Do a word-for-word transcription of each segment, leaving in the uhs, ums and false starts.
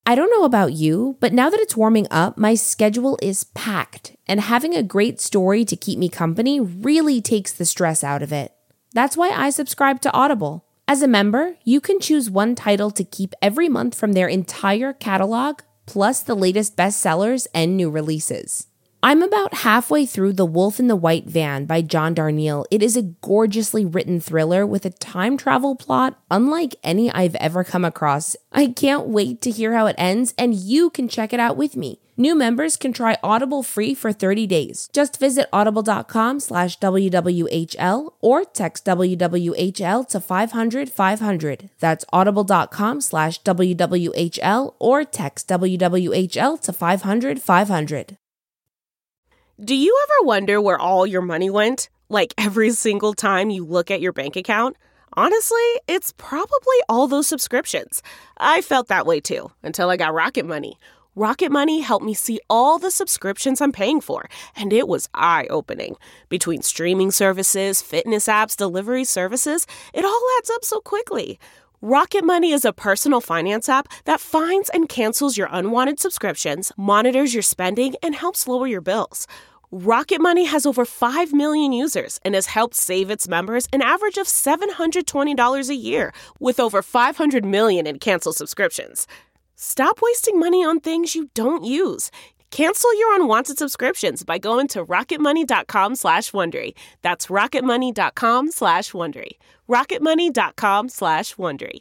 I don't know about you, but now that it's warming up, my schedule is packed, and having a great story to keep me company really takes the stress out of it. That's why I subscribe to Audible. As a member, you can choose one title to keep every month from their entire catalog, plus the latest bestsellers and new releases. I'm about halfway through The Wolf in the White Van by John Darnielle. It is a gorgeously written thriller with a time travel plot unlike any I've ever come across. I can't wait to hear how it ends, and you can check it out with me. New members can try Audible free for thirty days. Just visit audible.com slash WWHL or text W W H L to five hundred five hundred. That's audible.com slash WWHL or text W W H L to five hundred five hundred. Do you ever wonder where all your money went? Like every single time you look at your bank account? Honestly, it's probably all those subscriptions. I felt that way too, until I got Rocket Money. Rocket Money helped me see all the subscriptions I'm paying for, and it was eye-opening. Between streaming services, fitness apps, delivery services, it all adds up so quickly. Rocket Money is a personal finance app that finds and cancels your unwanted subscriptions, monitors your spending, and helps lower your bills. Rocket Money has over five million users and has helped save its members an average of seven hundred twenty dollars a year, with over five hundred million in canceled subscriptions. Stop wasting money on things you don't use. Cancel your unwanted subscriptions by going to rocketmoney.com slash Wondery. That's rocketmoney.com slash Wondery. rocketmoney.com slash Wondery.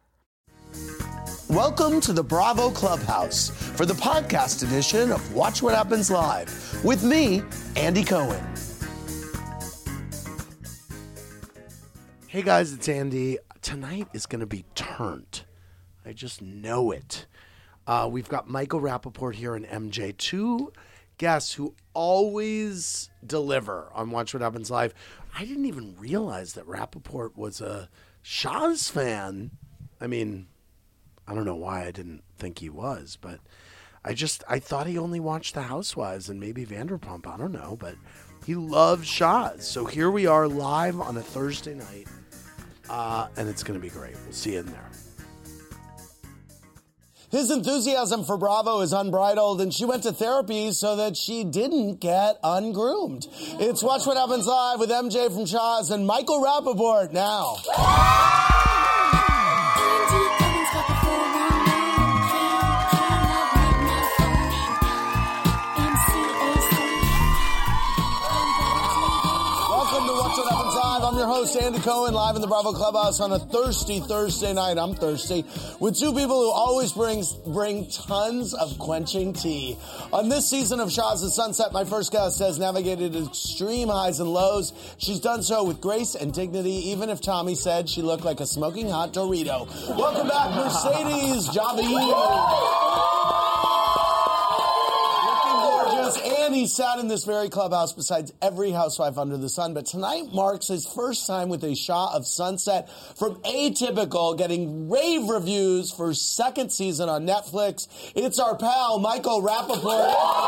Welcome to the Bravo Clubhouse for the podcast edition of Watch What Happens Live with me, Andy Cohen. Hey guys, it's Andy. Tonight is going to be turned. I just know it. Uh, we've got Michael Rapaport here and M J, two guests who always deliver on Watch What Happens Live. I didn't even realize that Rapaport was a Shahs fan. I mean, I don't know why I didn't think he was, but I just, I thought he only watched The Housewives and maybe Vanderpump. I don't know, but he loves Shahs. So here we are live on a Thursday night, uh, and it's going to be great. We'll see you in there. His enthusiasm for Bravo is unbridled, and she went to therapy so that she didn't get ungroomed. It's Watch What Happens Live with M J from Shahs and Michael Rapaport now. I'm your host, Andy Cohen, live in the Bravo Clubhouse on a thirsty Thursday night. I'm thirsty. With two people who always brings, bring tons of quenching tea. On this season of Shahs at Sunset, my first guest has navigated extreme highs and lows. She's done so with grace and dignity, even if Tommy said she looked like a smoking hot Dorito. Welcome back, Mercedes Javier. And he sat in this very clubhouse besides every housewife under the sun. But tonight marks his first time with a Shah of Sunset from Atypical, getting rave reviews for second season on Netflix. It's our pal, Michael Rapaport.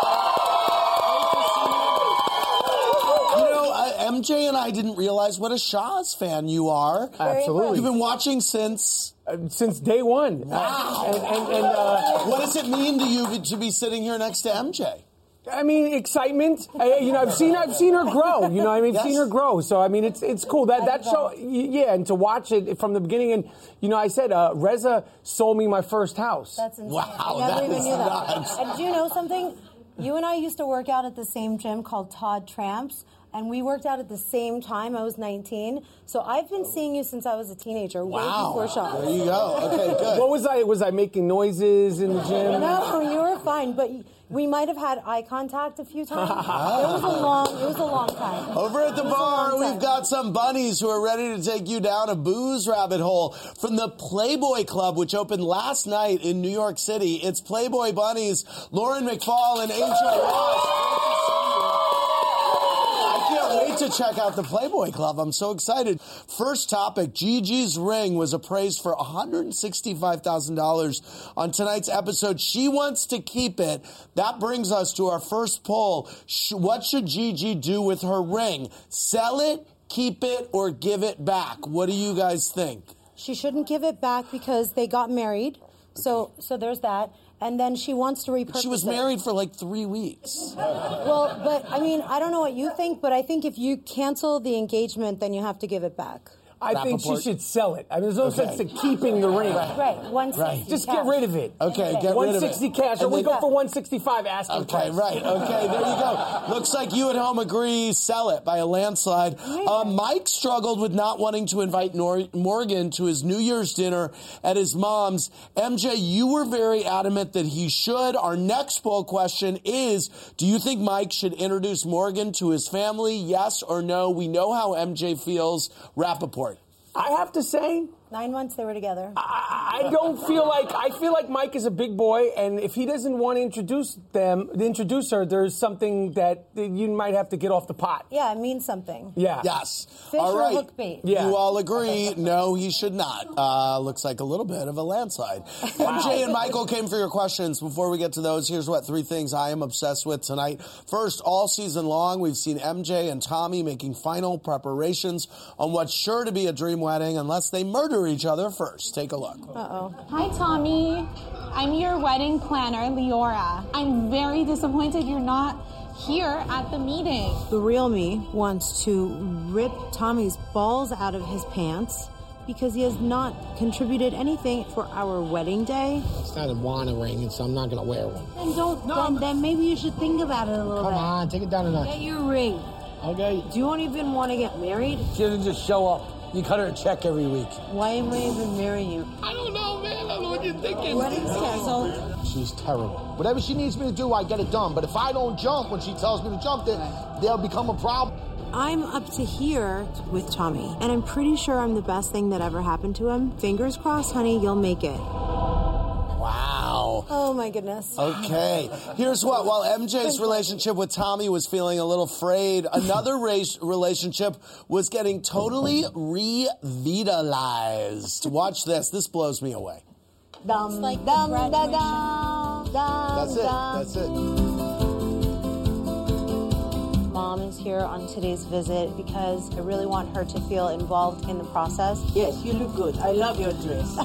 You know, uh, M J and I didn't realize what a Shahs fan you are. Absolutely. You've been watching since... Uh, since day one. Wow. And, and, and uh, what does it mean to you to be sitting here next to M J? I mean, excitement. I, you know, I've seen I've seen her grow. You know, I mean, yes. seen her grow. So I mean, it's it's cool that that show. Yeah, and to watch it from the beginning. And you know, I said uh, Reza sold me my first house. That's insane. Wow, I never that even is knew that. nuts. And do you know something? You and I used to work out at the same gym called Todd Tramps. And we worked out at the same time. I was nineteen. So I've been seeing you since I was a teenager. Wow. Way before Shahs. There you go. Okay, good. What was I? Was I making noises in the gym? No, you were fine. But we might have had eye contact a few times. It was a long, it was a long time. Over at the bar, we've got some bunnies who are ready to take you down a booze rabbit hole from the Playboy Club, which opened last night in New York City. It's Playboy Bunnies, Lauren McFall and Angel Ross. Wait to check out the Playboy Club. I'm so excited. First topic, Gigi's ring was appraised for one hundred sixty-five thousand dollars on tonight's episode. She wants to keep it. That brings us to our first poll. What should Gigi do with her ring? Sell it, keep it, or give it back? What do you guys think? She shouldn't give it back because they got married. So, so there's that. And then she wants to repurpose She was it. married for like three weeks. Well, but I mean, I don't know what you think, but I think if you cancel the engagement, then you have to give it back. I think she Rappaport. should sell it. I mean, there's no Okay. sense to keeping the ring. Right, one sixty. Right. Just cash. get rid of it. Okay, get rid of it. one sixty cash, or And we then- go for one sixty-five asking Okay, price. right. Okay, there you go. Looks like you at home agree, sell it by a landslide. Uh, Mike struggled with not wanting to invite Nor- Morgan to his New Year's dinner at his mom's. M J, you were very adamant that he should. Our next poll question is, do you think Mike should introduce Morgan to his family? Yes or no? We know how M J feels. Rappaport. I have to say, Nine months they were together. I, I don't feel like I feel like Mike is a big boy, and if he doesn't want to introduce them, introduce her, there's something that you might have to get off the pot. Yeah, it means something. Yeah. Yes. Fish all or right. hook bait? Yeah. You all agree, no, he should not. Uh, looks like a little bit of a landslide. M J and Michael came for your questions. Before we get to those, here's what three things I am obsessed with tonight. First, all season long, we've seen M J and Tommy making final preparations on what's sure to be a dream wedding unless they murder each other first. Take a look. Uh-oh. Hi, Tommy. I'm your wedding planner, Leora. I'm very disappointed you're not here at the meeting. The real me wants to rip Tommy's balls out of his pants because he has not contributed anything for our wedding day. It's not a Wana ring, so I'm not going to wear one. Then don't, then, then maybe you should think about it a little Come bit. on, take it down a notch. Get your ring. Okay. Do you even want to get married? She doesn't just show up. You cut her a check every week. Why am I even marrying you? I don't know, man. I don't know what you're thinking. Wedding's canceled. She's terrible. Whatever she needs me to do, I get it done. But if I don't jump when she tells me to jump, then there'll become a problem. I'm up to here with Tommy, and I'm pretty sure I'm the best thing that ever happened to him. Fingers crossed, honey, you'll make it. Wow. Oh my goodness. Okay. Here's what. While M J's relationship with Tommy was feeling a little frayed, another race relationship was getting totally revitalized. Watch this. This blows me away. Dum, like dum, da, dum, dum, That's it. dum. That's it. Mom is here on today's visit because I really want her to feel involved in the process. Yes, you look good. I love your dress.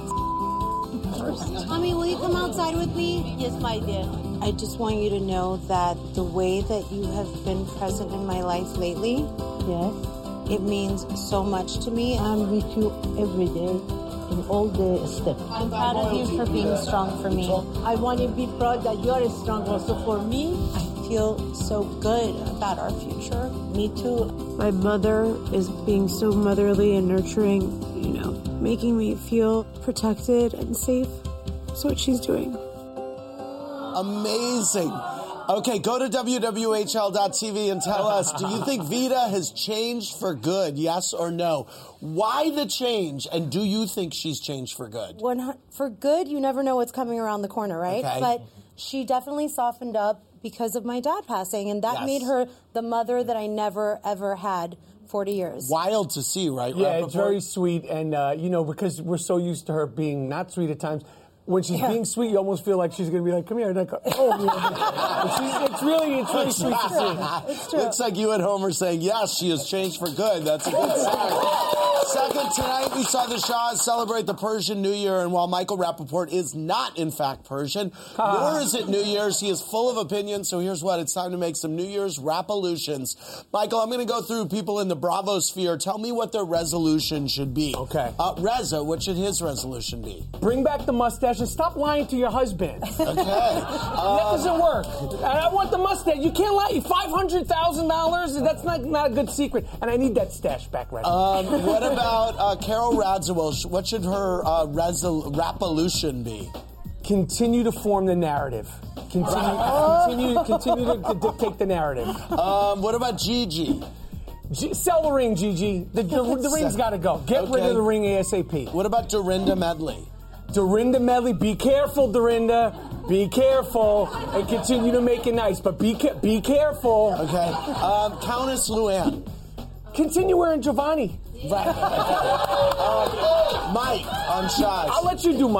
Tommy, will you come outside with me? Yes, my dear. I just want you to know that the way that you have been present in my life lately, Yes, it means so much to me. I'm with you every day in all the steps. I'm proud of you for being strong for me. I want you to be proud that you are strong also for me. I feel so good about our future. Me too. My mother is being so motherly and nurturing, you know, making me feel protected and safe. That's what she's doing. Amazing. Okay, go to W W H L dot T V and tell us, do you think Vida has changed for good, yes or no? Why the change, and do you think she's changed for good? When, for good, you never know what's coming around the corner, right? Okay. But she definitely softened up because of my dad passing, and that Yes. made her the mother that I never, ever had forty years. Wild to see, right? Yeah, Rappaport? it's very sweet, and uh, you know, because we're so used to her being not sweet at times. When she's Yeah. being sweet, you almost feel like she's going to be like, "Come here," and I go, "Oh, yeah." she's, it's really, it's really sweet to see. It's true. Looks like you at home are saying, yes, she has changed for good. That's a good sign. Second, tonight we saw the Shahs celebrate the Persian New Year, and while Michael Rappaport is not, in fact, Persian, nor is it New Year's, he is full of opinions, so here's what. It's time to make some New Year's Rappolutions. Michael, I'm going to go through people in the Bravo sphere. Tell me what their resolution should be. Okay. Uh, Reza, what should his resolution be? Bring back the mustache and stop lying to your husband. Okay. that doesn't work. And I want the mustache. You can't lie. five hundred thousand dollars? That's not, not a good secret. And I need that stash back, Reza. Um, what about uh, Carol Radziwill? What should her uh, resol- Rappolution be? Continue to form the narrative. Continue, continue, continue to, to dictate the narrative. Um, what about Gigi? G- sell the ring, Gigi. The, the, the ring's got to go. Get rid Okay. of the ring ASAP. What about Dorinda Medley? Dorinda Medley, be careful, Dorinda. Be careful and continue to make it nice, but be ca- be careful. Okay. Um, Countess Luann. Continue wearing Giovanni. Right. um, Mike on Shahs. I'll let you do Mike.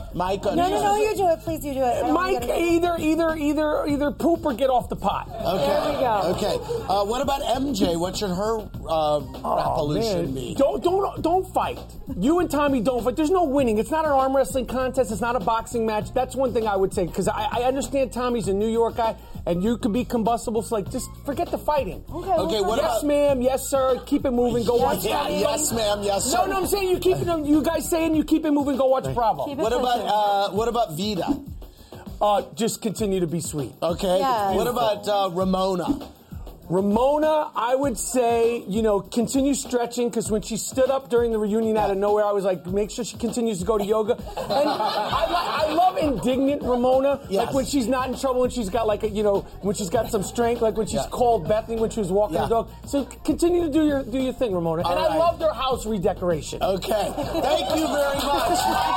Mike, No, no, no, you do it. Please, you do it. I don't Mike, wanna get it. either, either, either, either poop or get off the pot. Okay. There we go. Okay. Uh, what about M J? What should her uh, revolution be? Don't, don't, don't fight. You and Tommy don't fight. There's no winning. It's not an arm wrestling contest. It's not a boxing match. That's one thing I would say because I, I understand Tommy's a New York guy, and you could be combustible. So like, just forget the fighting. Okay. Okay, well, what Yes, about- ma'am. Yes, sir. Keep it moving. Go watch. Yeah, yes, ma'am. Yes, sir. No, no. I'm saying you keep it. You guys saying you keep it moving. Go watch Bravo. Keep it What about pushing. uh, what about Vida? Uh, just continue to be sweet. Okay. Yes. What about uh, Ramona? Ramona, I would say, you know, continue stretching because when she stood up during the reunion out of nowhere, I was like, make sure she continues to go to yoga. And I, li- I love indignant Ramona, Yes. like when she's not in trouble and she's got like a, you know, when she's got some strength, like when she's Yeah. called Bethany when she was walking Yeah. the dog. So continue to do your do your thing, Ramona. All and right. I loved her house redecoration. Okay. Thank you very much.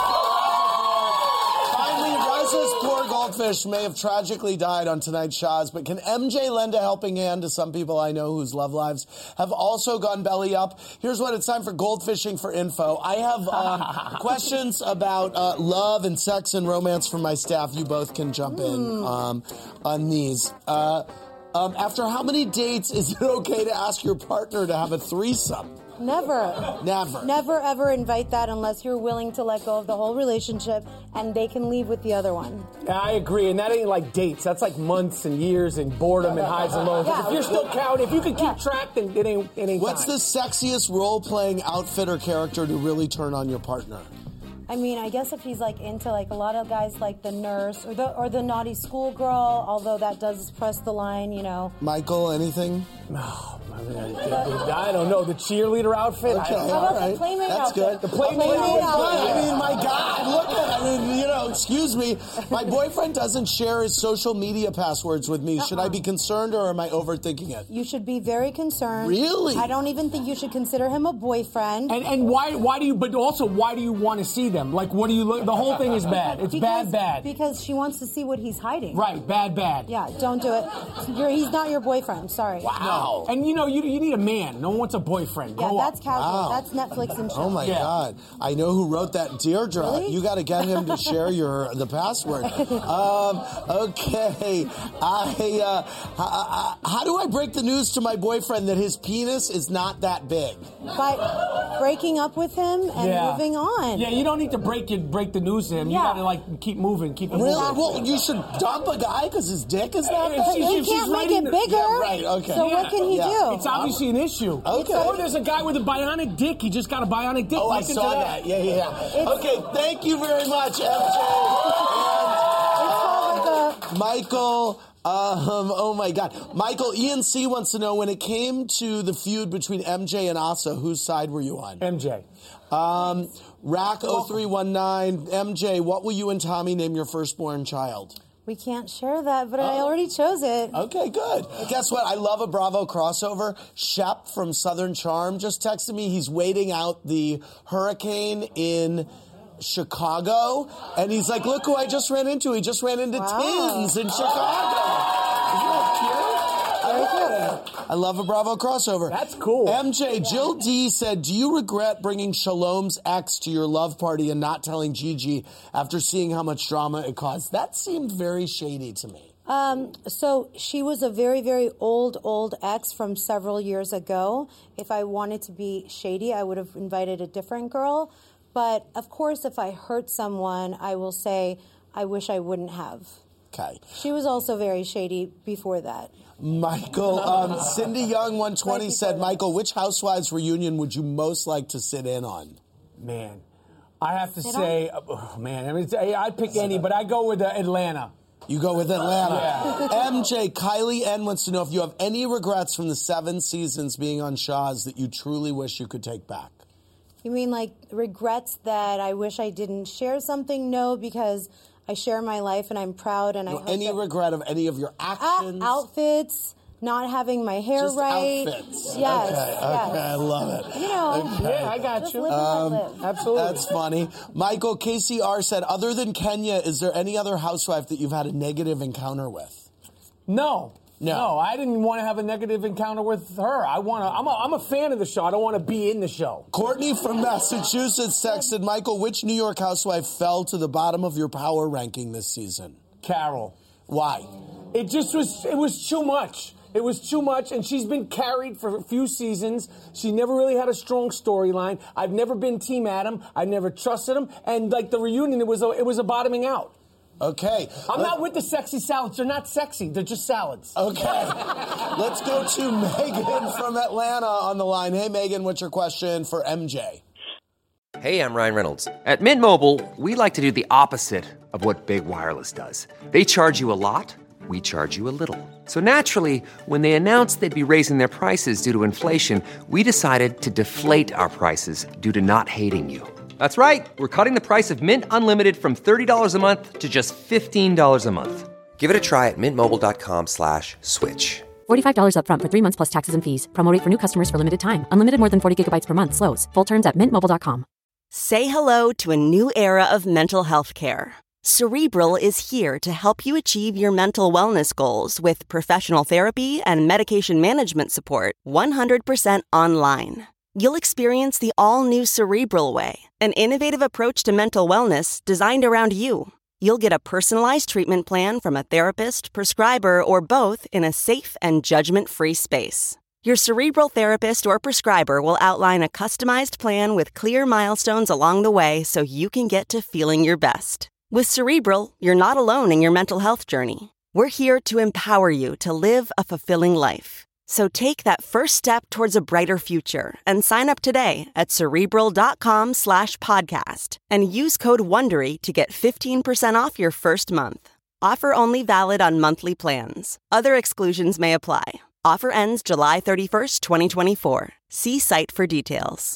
Finally, Rosa's poor goldfish may have tragically died on tonight's Shaw's, but can M J lend a helping hand to some people I know whose love lives have also gone belly up? Here's what it's time for Goldfishing for Info. I have um, questions about uh, love and sex and romance from my staff. You both can jump in um, on these. Uh, um, after how many dates is it okay to ask your partner to have a threesome? Never. Never. Never ever invite that unless you're willing to let go of the whole relationship and they can leave with the other one. I agree, and that ain't like dates. That's like months and years and boredom and highs and lows. Yeah. If you're still counting, if you can keep Yeah. track, then it ain't it ain't What's time. the sexiest role-playing outfit or character to really turn on your partner? I mean, I guess if he's like into like a lot of guys like the nurse or the or the naughty schoolgirl, although that does press the line, you know. Michael, anything? Oh, I, mean, I, I don't know. The cheerleader outfit? I Okay, don't How know. about all right. the Playmate That's outfit? good. The Playmate Playmate outfit's outfit. good. I mean, my God, look at it. I mean, you know, excuse me. My boyfriend doesn't share his social media passwords with me. Should I be concerned or am I overthinking it? You should be very concerned. Really? I don't even think you should consider him a boyfriend. And and why why do you? But also, why do you want to see them? Like, what do you look? The whole thing is bad. It's because, bad, bad. Because she wants to see what he's hiding. Right, bad, bad. Yeah, don't do it. You're, he's not your boyfriend. Sorry. Wow. And you know, you you need a man. No one wants a boyfriend. Yeah, Grow that's up. casual. Wow. That's Netflix and chill. Oh my Yeah. God! I know who wrote that, Deirdre. Really? You got to get him to share your the password. Um, okay, I, uh, how, how do I break the news to my boyfriend that his penis is not that big? By breaking up with him and Yeah. moving on. Yeah, you don't need to break it, break the news to him. You Yeah. gotta like keep moving, keep it Really? moving. Well, you should dump a guy because his dick is not If big. she- He if she's can't make writing it the- bigger. Yeah, right, okay. So Yeah. what can he Yeah. do? It's obviously an issue. Okay. Or there's a guy with a bionic dick. He just got a bionic dick. Oh, I Look into saw that. Yeah, yeah, yeah. Okay, thank you very much, M J. It's called like a Michael, um, oh my God. Michael, Ian C. wants to know, when it came to the feud between M J and Asa, whose side were you on? M J. Um, Rack oh three one nine, M J, what will you and Tommy name your firstborn child? We can't share that, but I already chose it. Okay, good. Guess what? I love a Bravo crossover. Shep from Southern Charm just texted me. He's waiting out the hurricane in Chicago. And he's like, look who I just ran into. He just ran into Wow. Tins in Chicago. Isn't that cute? Very good. I love a Bravo crossover. That's cool. M J, Jill D said, do you regret bringing Shalom's ex to your love party and not telling Gigi after seeing how much drama it caused? That seemed very shady to me. Um, so she was a very, very old, old ex from several years ago. If I wanted to be shady, I would have invited a different girl. But of course, if I hurt someone, I will say, I wish I wouldn't have. Okay. She was also very shady before that. Michael, um, Cindy Young one twenty Right said, before that. Michael, which Housewives reunion would you most like to sit in on? Man, I have to Sit say, oh, man, I mean, I'd pick any, but I go with uh, Atlanta. You go with Atlanta. Yeah. M J, Kylie N wants to know if you have any regrets from the seven seasons being on Shaw's that you truly wish you could take back. You mean like regrets that I wish I didn't share something? No, because I share my life and I'm proud and I hope Any that- regret of any of your Ah, actions? outfits, not having my hair Just right. outfits. Yes, Okay, yes. okay, I love it. You know, Yeah, I got just you. live and Um, let live. Absolutely. That's funny. Michael, K C R said, other than Kenya, is there any other housewife that you've had a negative encounter with? No. No. No, I didn't want to have a negative encounter with her. I want to. I'm a, I'm a fan of the show. I don't want to be in the show. Courtney from Massachusetts texted, Michael, which New York housewife fell to the bottom of your power ranking this season? Carol. Why? It just was, it was too much. It was too much, and she's been carried for a few seasons. She never really had a strong storyline. I've never been Team Adam. I've never trusted him. And, like, the reunion, it was a, it was a bottoming out. Okay. I'm Let- not with the sexy salads. They're not sexy. They're just salads. Okay. Let's go to Megan from Atlanta on the line. Hey, Megan, what's your question for M J? Hey, I'm Ryan Reynolds. At Mint Mobile, we like to do the opposite of what Big Wireless does. They charge you a lot. We charge you a little. So naturally, when they announced they'd be raising their prices due to inflation, we decided to deflate our prices due to not hating you. That's right. We're cutting the price of Mint Unlimited from thirty dollars a month to just fifteen dollars a month. Give it a try at mintmobile.com slash switch. forty-five dollars up front for three months plus taxes and fees. Promo rate for new customers for limited time. Unlimited more than forty gigabytes per month slows. Full terms at mint mobile dot com. Say hello to a new era of mental health care. Cerebral is here to help you achieve your mental wellness goals with professional therapy and medication management support one hundred percent online. You'll experience the all-new Cerebral Way, an innovative approach to mental wellness designed around you. You'll get a personalized treatment plan from a therapist, prescriber, or both in a safe and judgment-free space. Your Cerebral therapist or prescriber will outline a customized plan with clear milestones along the way so you can get to feeling your best. With Cerebral, you're not alone in your mental health journey. We're here to empower you to live a fulfilling life. So take that first step towards a brighter future and sign up today at Cerebral.com slash podcast and use code WONDERY to get fifteen percent off your first month. Offer only valid on monthly plans. Other exclusions may apply. Offer ends July thirty-first, twenty twenty-four. See site for details.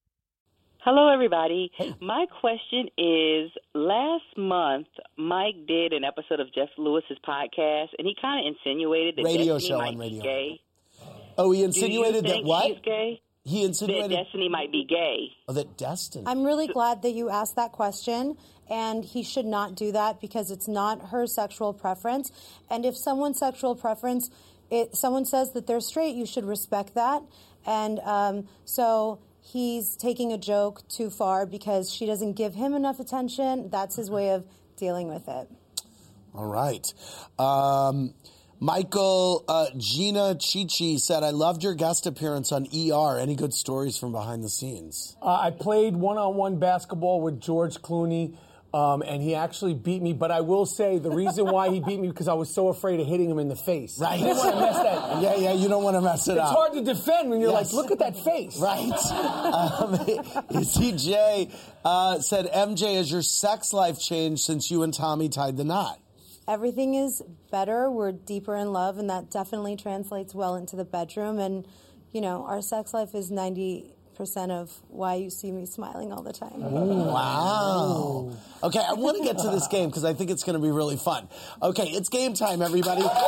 Hello, everybody. My question is, last month, Mike did an episode of Jeff Lewis's podcast, and he kind of insinuated that Radio Destiny show might on radio. be gay. Oh, he Do you insinuated that think what? he's gay? He insinuated That Destiny might be gay. Oh, that Destiny. I'm really glad that you asked that question, and he should not do that because it's not her sexual preference. And if someone's sexual preference, it, someone says that they're straight, you should respect that. And um, so he's taking a joke too far because she doesn't give him enough attention. That's his way of dealing with it. All right. Um, Michael, uh, Gina Chichi said, I loved your guest appearance on E R. Any good stories from behind the scenes? Uh, I played one-on-one basketball with George Clooney, um, and he actually beat me. But I will say the reason why he beat me because I was so afraid of hitting him in the face. Right. I didn't want to mess that. Yeah, yeah, you don't want to mess it It's up. hard to defend when you're Yes. like, look at that face. Right. um, C J uh, said, M J, has your sex life changed since you and Tommy tied the knot? Everything is better. We're deeper in love, and that definitely translates well into the bedroom. And, you know, our sex life is ninety percent of why you see me smiling all the time. Wow. Okay, I want to get to this game because I think it's going to be really fun. Okay, it's game time, everybody. Game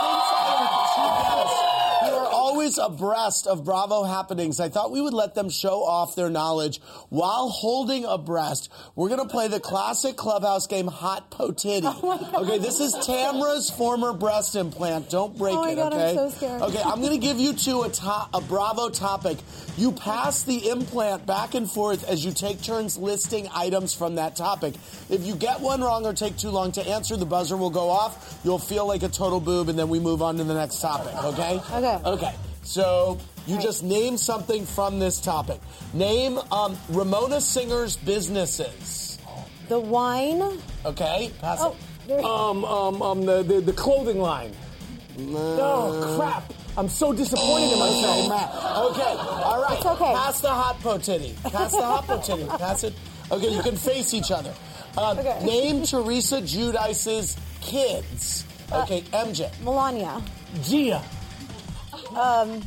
time. You are always abreast of Bravo happenings. I thought we would let them show off their knowledge while holding abreast. We're going to play the classic Clubhouse game, Hot Potitty. Oh okay, this is Tamra's former breast implant. Don't break Oh my it, God, I'm okay? so scared. Okay, I'm going to give you two a, to- a Bravo topic. You pass the implant back and forth as you take turns listing items from that topic. If you get one wrong or take too long to answer, the buzzer will go off. You'll feel like a total boob, and then we move on to the next topic, okay? Okay. Okay. So you just name something from this topic. Name um, Ramona Singer's businesses. The wine. Okay, pass Oh, it. there- Um, um, um, the, the, the clothing line. Oh, crap. I'm so disappointed in myself. Okay, all right. It's okay. Pass the hot potitty. Pass the hot potitty. Pass it. Okay, you can face each other. Um, Okay. Name Teresa Giudice's kids. Okay, M J. Melania. Gia. Um,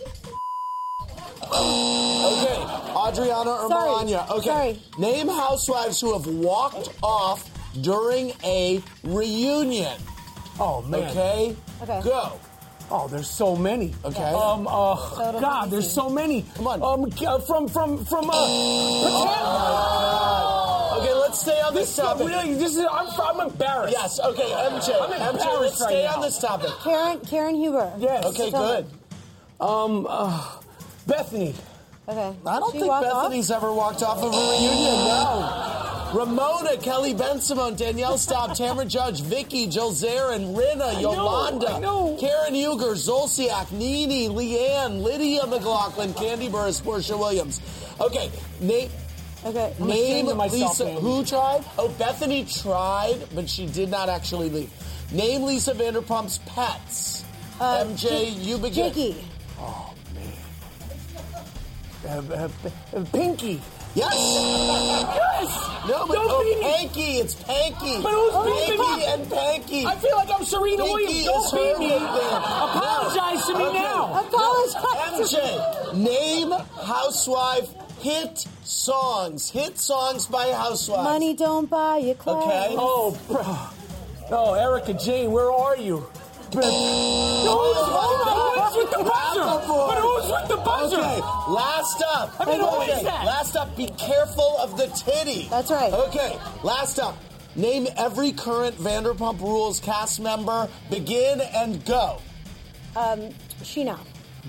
Okay, Adriana or Sorry, Melania. Okay. sorry. Name housewives who have walked off during a reunion. Oh, man. Okay? Okay. Go. Oh, there's so many. Okay. Um, uh, Total God, there's easy. so many. Come on. Um, uh, from, from, from, uh, Patel. Okay, let's stay on this, This is topic. really, this is, I'm, I'm embarrassed. Yes, okay, M J. I'm M J, embarrassed let's right stay now. on this topic. Karen, Karen Huber. Yes. Okay, Tell good. me. Um, uh, Bethany. Okay. I don't She think walked Bethany's ever walked off of a reunion, no. Ramona, Kelly Ben Simone, Danielle Staub, Tamara Judge, Vicky, Jill Zarin, Rinna, Yolanda, I know. Karen Huger, Zolciak, Nene, Leanne, Lydia McLaughlin, Candy Burris, Portia Williams. Okay, name... Okay. I'm Name ashamed of myself, Lisa. Andy. Who tried? Oh, Bethany tried, but she did not actually leave. Name Lisa Vanderpump's pets. Uh, M J, J- you begin. Jakey. Oh, man. Uh, uh, uh, Pinky. Yes. Yes. No, but Don't oh, beat me. Panky. It's Panky. But who's beating Panky me? and Panky. I feel like I'm Serena Pinky Williams. is Don't beat her me. nickname. Apologize to me Okay. now. Apologize. M J, name housewife hit songs. Hit songs by housewives. Money don't buy you clothes. Okay. Oh, bro. Oh, Erica Jane, where are you? But, Oh, who's with the buzzer? Rappaport. But who's with the buzzer? Okay, last up. I mean, who okay, is that? last up, be careful of the titty. That's right. Okay, last up. Name every current Vanderpump Rules cast member. Begin and go. Um, Sheena.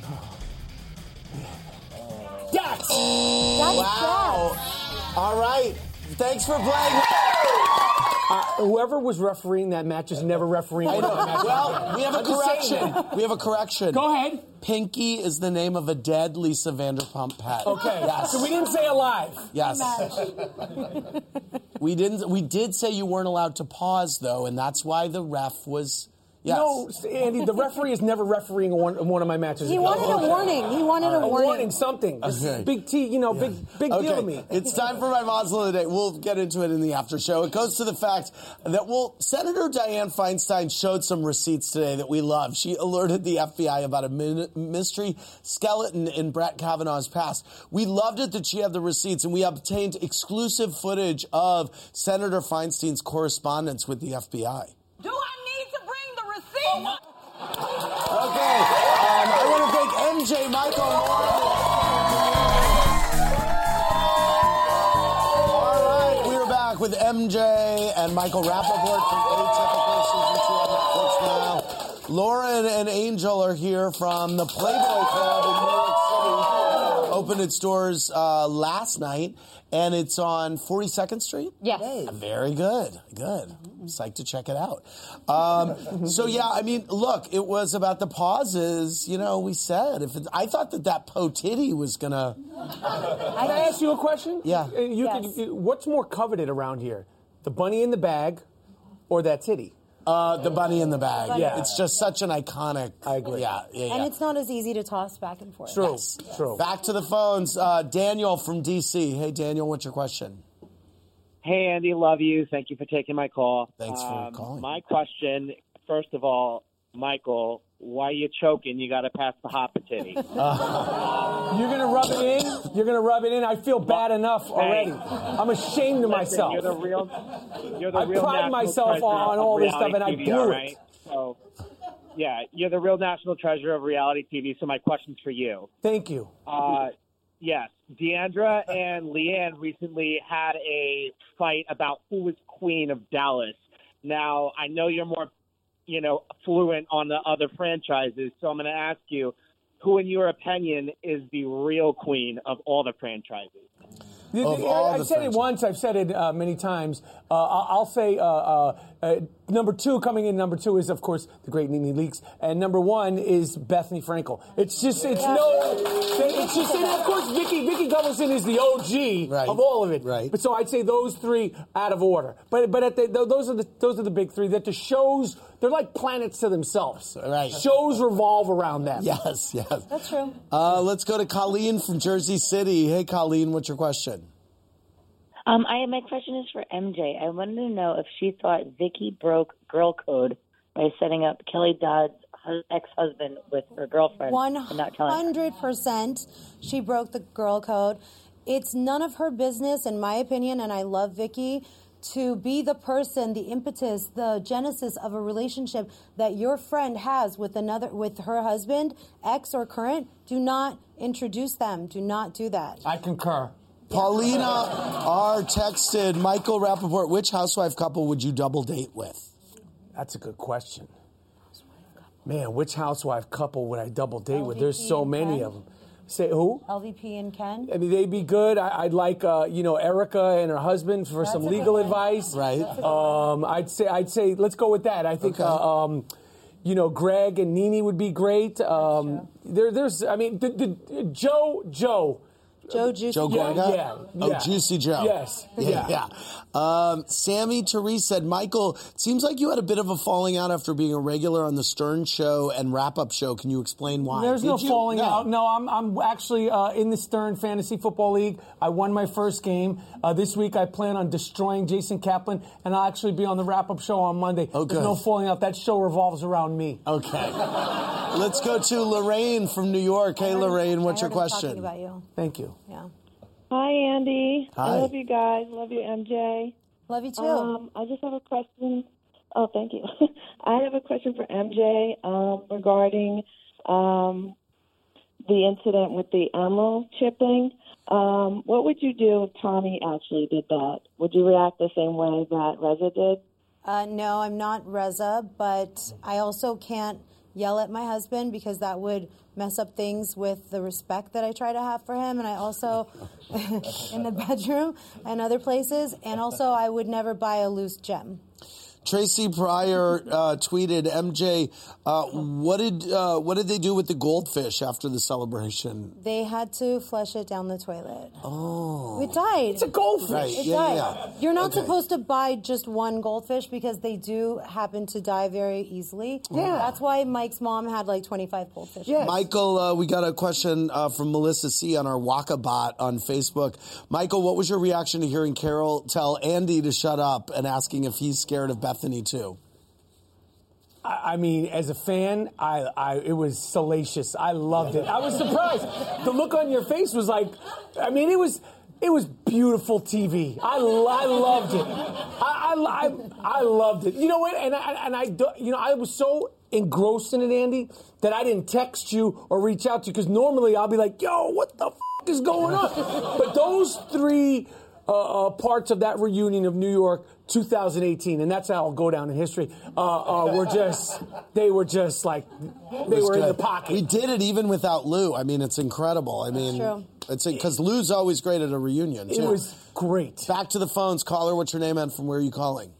Dax. That's Wow. All right. Thanks for playing. Uh, whoever was refereeing that match is never refereeing. I know. another match. Well, we have a I'm just saying. correction. We have a correction. Go ahead. Pinky is the name of a dead Lisa Vanderpump pet. Okay. Yes. So we didn't say alive. Yes. we didn't. We did say you weren't allowed to pause though, and that's why the ref was. Yes. No, Andy, the referee is never refereeing one, one of my matches. He wanted a warning. He wanted a A warning. warning, something. This is Okay. big T, you know, big big deal to Okay, me. it's time for my Mazel of the day. We'll get into it in the after show. It goes to the fact that, well, Senator Dianne Feinstein showed some receipts today that we love. She alerted the F B I about a min- mystery skeleton in Brett Kavanaugh's past. We loved it that she had the receipts, and we obtained exclusive footage of Senator Feinstein's correspondence with the F B I. Do I need to bring the receipt? Okay, um, I want to thank M J, Michael, All right, we are back with M J and Michael Rappaport from Atypical Season two on Netflix now. Lauren and Angel are here from the Playboy Club in New York City. Opened its doors uh, last night, and it's on forty-second Street? Yes. Very good. Good. I'm psyched to check it out. Um, so, yeah, I mean, look, it was about the pauses. You know, we said, if it, I thought that that po titty was going to. Can I ask you a question? Yeah. Uh, You Yes. could, what's more coveted around here? The bunny in the bag or that titty? Uh, the bunny in the bag. Yeah. It's just such an iconic. I agree. Yeah, yeah, yeah. And it's not as easy to toss back and forth. True. Yes. True. Back to the phones. Uh, Daniel from D C. Hey, Daniel, what's your question? Hey, Andy, love you. Thank you for taking my call. Thanks for Um, calling. My question, first of all, Michael, why are you choking? You got to pass the hoppatitty. You're going to rub it in? You're going to rub it in? I feel bad enough already. I'm ashamed of Listen, myself. You're the real. You're the I real pride national myself treasure on of all this stuff, reality and I T V, blew all it. right? So, yeah, you're the real national treasure of reality T V. So my question's for you. Thank you. Uh, yes, Deandra and Leanne recently had a fight about who was queen of Dallas. Now, I know you're more, you know, fluent on the other franchises, so I'm going to ask you, who, in your opinion, is the real queen of all the franchises? The- Of the- all I've the said it once. I've said it uh, many times. Uh, I'll I'll say uh, uh, uh, number two, coming in number two is, of course, the great Nene Leakes. And number one is Bethany Frankel. It's just, it's no, it's just, and of course, Vicky, Vicky Gunvalson is the O G Right. of all of it. Right. But so I'd say those three out of order. But but at the, those are the those are the big three. That the shows, they're like planets to themselves. Right. Shows revolve around them. Yes, yes. That's true. Uh, let's go to Colleen from Jersey City. Hey, Colleen, what's your question? Um, I my question is for M J. I wanted to know if she thought Vicky broke girl code by setting up Kelly Dodd's hu- ex-husband with her girlfriend One and not telling her. hundred percent, she broke the girl code. It's none of her business, in my opinion, and I love Vicky, to be the person, the impetus, the genesis of a relationship that your friend has with another, with her husband, ex or current. Do not introduce them. Do not do that. I concur. Paulina R. texted Michael Rappaport, which housewife couple would you double date with? That's a good question. Man, which housewife couple would I double date with? L V P There's so and many Ken? of them. Say who? L V P and Ken? I mean, they'd be good. I, I'd like, uh, you know, Erica and her husband for That's some a legal good one. advice. Right. Um, I'd say, I'd say, let's go with that. I think, Okay. uh, um, you know, Greg and Nene would be great. Um, there, there's, I mean, the, the, Joe, Joe. Joe Juicy. Joe Yeah, Gorga? yeah, Oh, yeah. Juicy Joe. Yes. Yeah, yeah. Um, Sammy Therese said, Michael, it seems like you had a bit of a falling out after being a regular on the Stern Show and Wrap-Up Show. Can you explain why? There's Did no you? falling No. out. No, I'm I'm actually uh, in the Stern Fantasy Football League. I won my first game. Uh, this week I plan on destroying Jason Kaplan, and I'll actually be on the wrap-up show on Monday. Oh, There's good. no falling out. That show revolves around me. Okay. Let's go to Lorraine from New York. Hey, Lorraine, what's I your heard him question? talking about you. Thank you. Yeah. Hi, Andy. Hi. I love you guys. Love you, M J. Love you too. Um, I just have a question. Oh, thank you. I have a question for M J um, regarding um, the incident with the emerald chipping. Um, what would you do if Tommy actually did that? Would you react the same way that Reza did? Uh, no, I'm not Reza, but I also can't yell at my husband because that would mess up things with the respect that I try to have for him. And I also, in the bedroom and other places, and also I would never buy a loose gem. Tracy Pryor uh, tweeted, M J, uh, what did uh, what did they do with the goldfish after the celebration? They had to flush it down the toilet. Oh. It died. It's a goldfish. Right. It Yeah, died. yeah, yeah. You're not Okay. supposed to buy just one goldfish because they do happen to die very easily. Yeah. That's why Mike's mom had like twenty-five goldfish. Yes. Michael, uh, we got a question uh, from Melissa C. on our Waka bot on Facebook. Michael, what was your reaction to hearing Carol tell Andy to shut up and asking if he's scared of Bethany too? I I mean, as a fan, I, I it was salacious. I loved it. I was surprised. The look on your face was like, I mean, it was it was beautiful T V. I, I loved it. I, I, I, I loved it. You know what? And I, and I, do- you know, I was so engrossed in it, Andy, that I didn't text you or reach out to you because normally I'll be like, yo, what the f- is going on? But those three uh, uh, parts of that reunion of New York two thousand eighteen, and that's how I'll go down in history, uh, uh, were just, they were just like, they It was were in good. the pocket. We did it even without Lou. I mean, it's incredible. I mean, true. it's because Lou's always great at a reunion, too. It was great. Back to the phones. Caller, what's your name and from where are you calling?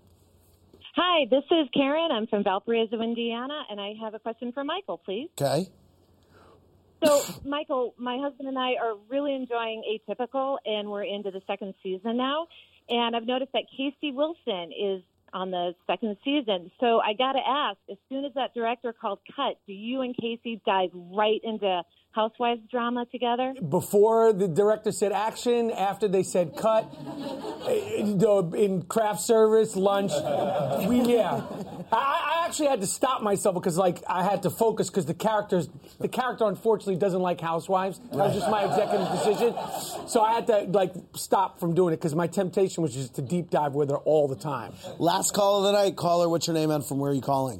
Hi, this is Karen. I'm from Valparaiso, Indiana, and I have a question for Michael, please. Okay. So, Michael, my husband and I are really enjoying Atypical, and we're into the second season now. And I've noticed that Casey Wilson is on the second season. So I got to ask, as soon as that director called cut, do you and Casey dive right into Housewives drama together? Before the director said action, after they said cut, in, in craft service, lunch, we, yeah. I, I actually had to stop myself because, like, I had to focus because the characters, the character unfortunately doesn't like Housewives. That was just my executive decision. So I had to, like, stop from doing it because my temptation was just to deep dive with her all the time. Last call of the night. Caller, what's your name and from where are you calling?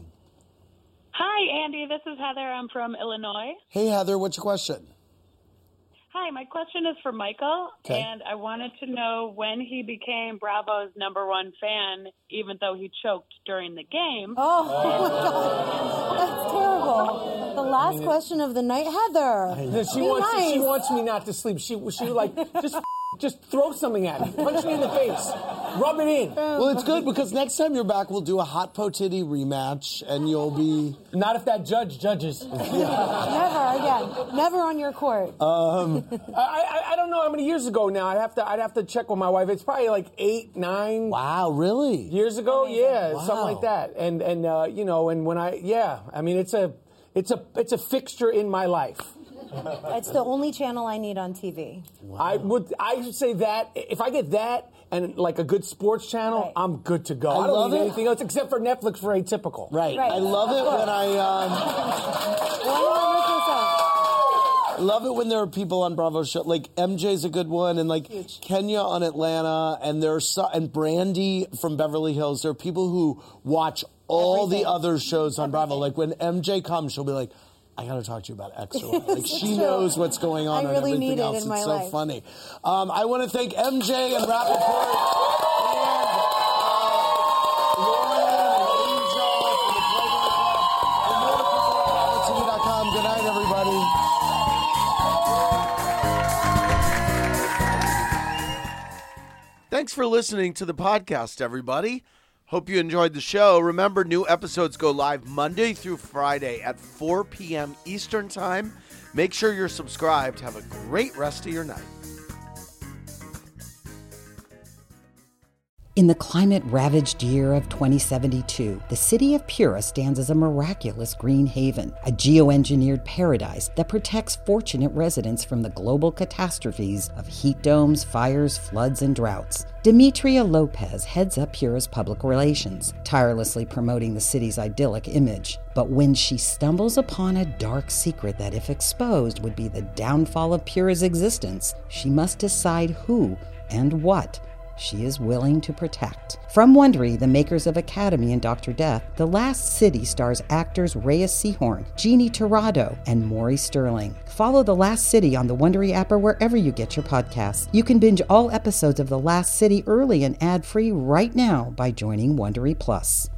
Hi, Andy. This is Heather. I'm from Illinois. Hey, Heather, what's your question? Hi, my question is for Michael, Okay. and I wanted to know when he became Bravo's number one fan, even though he choked during the game. Oh, my God. That's terrible. The last question of the night, Heather. She Be wants, nice. she wants me not to sleep. She, she like, just, just throw something at me. Punch me in the face. Rub it in. Well, it's good because next time you're back, we'll do a Hot Po Titty rematch, and you'll be... Not if that judge judges. Never again. Never on your court. Um, I, I I don't know how many years ago now. I'd have to I'd have to check with my wife. It's probably like eight, nine. Wow, really? Years ago, yeah, Wow. something like that. And and uh, you know, and when I yeah, I mean, it's a it's a it's a fixture in my life. It's the only channel I need on T V. I would I should say that if I get that and like a good sports channel, Right. I'm good to go. I I, don't love need it. anything else except for Netflix for Atypical. Right. Right. I love it when I... Um, one hundred percent. I love it when there are people on Bravo show like M J's a good one, and like Huge. Kenya on Atlanta, and there's so, and Brandy from Beverly Hills. There are people who watch all Everything. the other shows on Bravo. Like when M J comes, she'll be like, I got to talk to you about extra. Like she knows what's going on I and really everything need it else. in my It's so life. funny. Um, I want to thank M J and Rappaport and uh, Lauren and Angel for the Playboy Club and more people at Apple T V dot com. Good night, everybody. Thanks for listening to the podcast, everybody. Hope you enjoyed the show. Remember, new episodes go live Monday through Friday at four p.m. Eastern Time. Make sure you're subscribed. Have a great rest of your night. In the climate-ravaged year of twenty seventy-two, the city of Pura stands as a miraculous green haven, a geoengineered paradise that protects fortunate residents from the global catastrophes of heat domes, fires, floods, and droughts. Demetria Lopez heads up Pura's public relations, tirelessly promoting the city's idyllic image. But when she stumbles upon a dark secret that, if exposed, would be the downfall of Pura's existence, she must decide who and what she is willing to protect. From Wondery, the makers of Academy and Doctor Death, The Last City stars actors Reyes Sehorn, Jeannie Torrado, and Maury Sterling. Follow The Last City on the Wondery app or wherever you get your podcasts. You can binge all episodes of The Last City early and ad-free right now by joining Wondery Plus.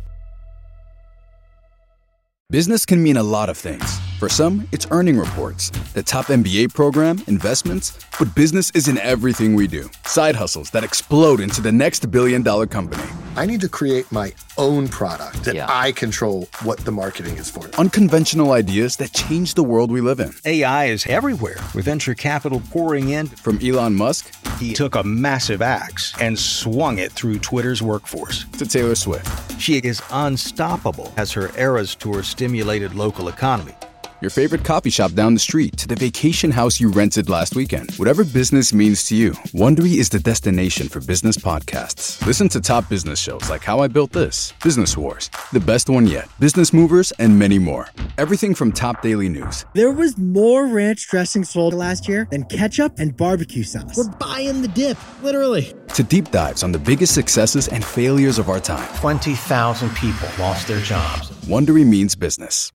Business can mean a lot of things. For some, it's earning reports, the top M B A program, investments, but business isn't everything we do. Side hustles that explode into the next billion dollar company. I need to create my own product that Yeah. I control what the marketing is for. Unconventional ideas that change the world we live in. A I is everywhere, with venture capital pouring in. From Elon Musk, he took a massive axe and swung it through Twitter's workforce. To Taylor Swift. She is unstoppable as her Eras Tour stimulated local economy. Your favorite coffee shop down the street to the vacation house you rented last weekend. Whatever business means to you, Wondery is the destination for business podcasts. Listen to top business shows like How I Built This, Business Wars, The Best One Yet, Business Movers, and many more. Everything from top daily news. There was more ranch dressing sold last year than ketchup and barbecue sauce. We're buying the dip, literally. To deep dives on the biggest successes and failures of our time. twenty thousand people lost their jobs. Wondery means business.